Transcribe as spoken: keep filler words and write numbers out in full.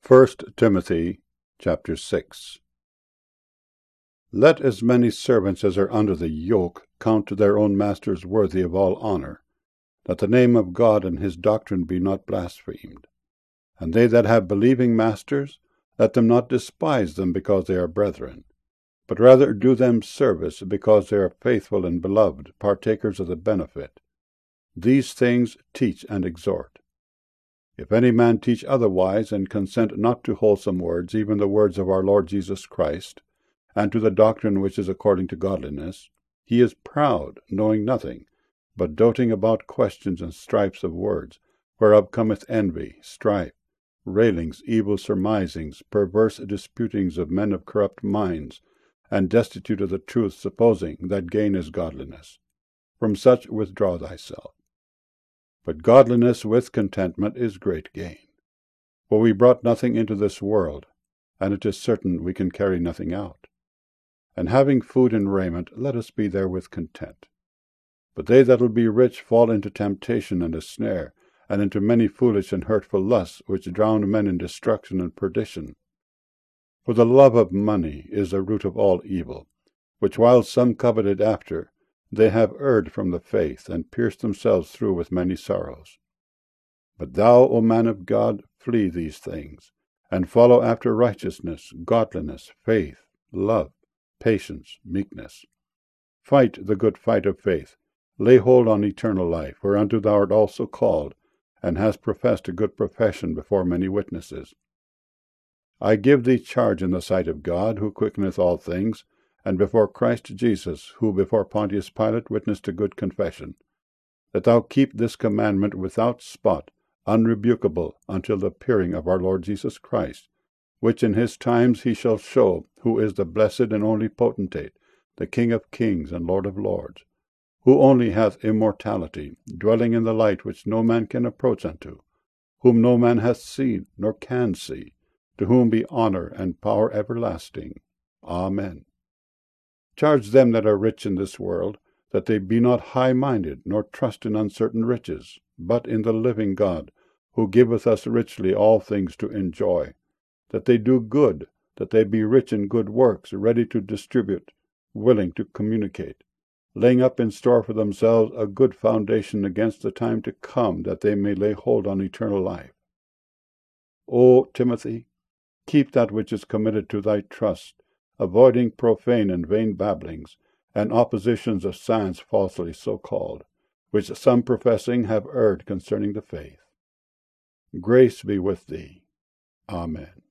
First Timothy chapter six. Let as many servants as are under the yoke count their own masters worthy of all honour, that the name of God and his doctrine be not blasphemed. And they that have believing masters, let them not despise them because they are brethren, but rather do them service because they are faithful and beloved, partakers of the benefit. These things teach and exhort. If any man teach otherwise, and consent not to wholesome words, even the words of our Lord Jesus Christ, and to the doctrine which is according to godliness, he is proud, knowing nothing, but doting about questions and strifes of words, whereof cometh envy, strife, railings, evil surmisings, perverse disputings of men of corrupt minds, and destitute of the truth, supposing that gain is godliness. From such withdraw thyself. But godliness with contentment is great gain. For we brought nothing into this world, and it is certain we can carry nothing out. And having food and raiment, let us be therewith content. But they that will be rich fall into temptation and a snare, and into many foolish and hurtful lusts, which drown men in destruction and perdition. For the love of money is the root of all evil, which while some coveted after, they have erred from the faith, and pierced themselves through with many sorrows. But thou, O man of God, flee these things, and follow after righteousness, godliness, faith, love, patience, meekness. Fight the good fight of faith, lay hold on eternal life, whereunto thou art also called, and hast professed a good profession before many witnesses. I give thee charge in the sight of God, who quickeneth all things, and before Christ Jesus, who before Pontius Pilate witnessed a good confession, that thou keep this commandment without spot, unrebukable, until the appearing of our Lord Jesus Christ, which in his times he shall show, who is the blessed and only potentate, the King of kings and Lord of lords, who only hath immortality, dwelling in the light which no man can approach unto, whom no man hath seen, nor can see, to whom be honour and power everlasting. Amen. Charge them that are rich in this world, that they be not high-minded, nor trust in uncertain riches, but in the living God, who giveth us richly all things to enjoy, that they do good, that they be rich in good works, ready to distribute, willing to communicate, laying up in store for themselves a good foundation against the time to come, that they may lay hold on eternal life. O Timothy, keep that which is committed to thy trust, avoiding profane and vain babblings, and oppositions of science falsely so called, which some professing have erred concerning the faith. Grace be with thee. Amen.